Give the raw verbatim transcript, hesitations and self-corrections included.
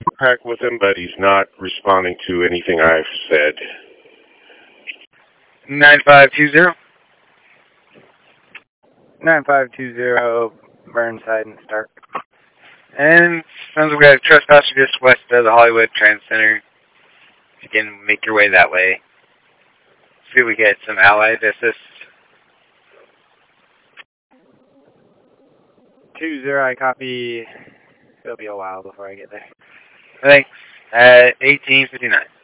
Contact with him, but he's not responding to anything I've said. nine five two zero. nine five two zero, Burnside and Stark. And sounds like we have a trespasser just west of the Hollywood Trans Center. You can make your way that way. See if we get some allied assist. two zero, I copy. It'll be a while before I get there. Thanks. At eighteen fifty-nine.